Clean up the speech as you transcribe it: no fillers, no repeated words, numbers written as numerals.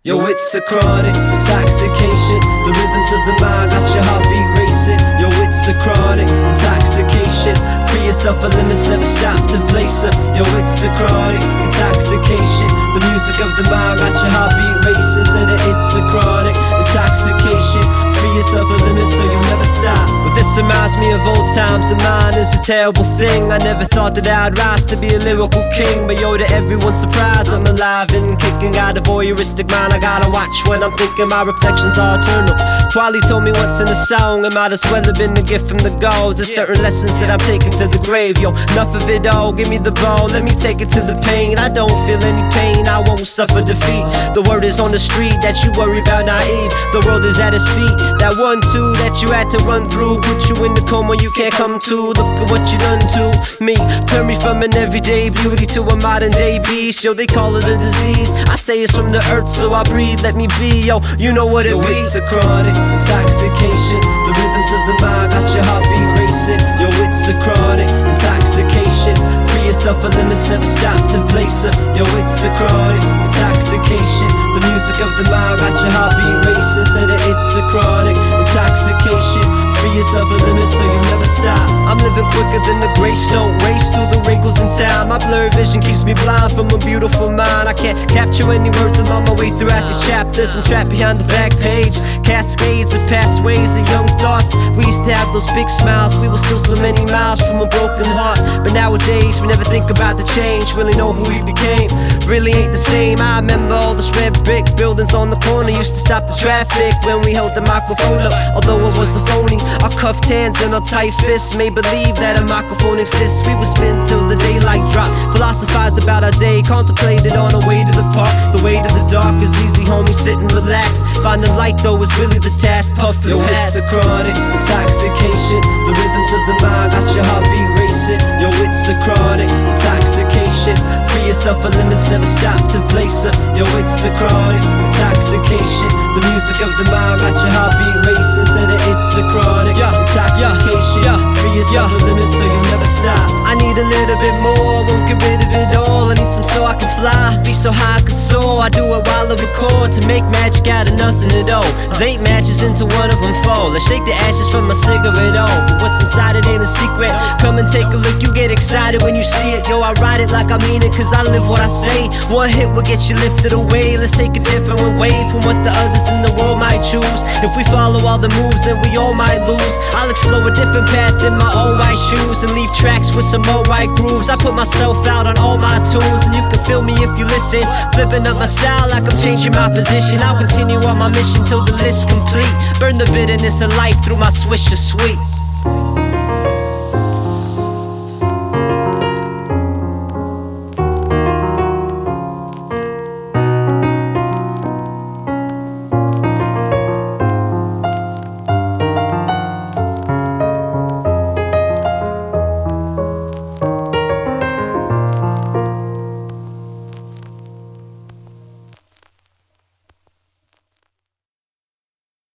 Yo, it's a chronic intoxication. The rhythms of the mind got your heartbeat racing. Yo, it's a chronic intoxication. Free yourself of limits, never stop to place her. Yo, it's a chronic intoxication. The music of the mind got your heartbeat racing. Said that it's a chronic intoxication. Free yourself of limits so you'll never stop. Well, this reminds me of old times, and mine is a terrible thing. I never thought that I'd rise to be a lyrical king, but yo, to everyone's surprise, I'm alive and kicking. Got a voyeuristic mind, I gotta watch when I'm thinking. My reflections are eternal. Quali told me once in a song, it might as well have been a gift from the gods. There's certain lessons that I'm taking to the grave. Yo, enough of it all, give me the ball, let me take it to the pain. I don't feel any pain, I won't suffer defeat. The word is on the street that you worry about naive. The world is at its feet. That 1-2 that you had to run through put you in the coma you can't come to. Look at what you done to me. Turn me from an everyday beauty to a modern day beast. Yo, they call it a disease, I say it's from the earth, so I breathe, let me be. Yo, you know what it be. It's a chronic intoxication. The rhythms of the mind got your heartbeat racing. Yo, it's a chronic intoxication. Free yourself of limits, never stop to place her. Yo, it's a chronic intoxication. The music of the mind got your heartbeat racing. Said that it's a chronic intoxication. Free yourself of limits so you'll never stop. I'm living quicker than the gray snow, race through the wrinkles in time. My blurred vision keeps me blind from a beautiful mind. I can't capture any words along my way throughout these chapters. I'm trapped behind the back page, cascades of past ways and young thoughts. We used to have those big smiles, we were still so many miles from a broken heart. But nowadays we never think about the change, really know who we became. Really ain't the same. I remember all those red brick buildings on the corner used to stop the traffic when we held the microphone up, although it was a phony. Our cuffed hands and our tight fists made believe that a microphone exists. We would spin till the daylight dropped, philosophize about our day, contemplated on our way to the park. The way to the dark is easy, homie, sit and relax. Find the light though is really the task, puff and pass. Yo, it's a chronic intoxication. The rhythms of the mind got your heartbeat racing. Yo, it's a chronic intoxication. Free yourself of limits, never stop to place her. Yo, it's a chronic intoxication. The music of the mind got your heartbeat racing. Said that it's a chronic intoxication. Free yourself of limits so you'll never stop. I need a little bit more, won't get rid of it all. I need some so I can fly, be so high I can soar. I do it while I record, to make magic out of nothing at all. There's 8 matches into one of them fall. Let's shake the ashes from my cigarette off, but what's inside it ain't a secret. Come and take a look, you get excited when you see it. Yo, I write it like I mean it, cause I live what I say. One hit will get you lifted away. Let's take a different way from what the others in the world might choose. If we follow all the moves, then we all might lose. I'll explore a different path in my own white shoes and leave tracks with some more right grooves. I put myself out on all my tools, and you can feel me if you listen. Flipping up my style like I'm changing my position. I'll continue on my mission till the list's complete. Burn the bitterness of life through my swisher sweet.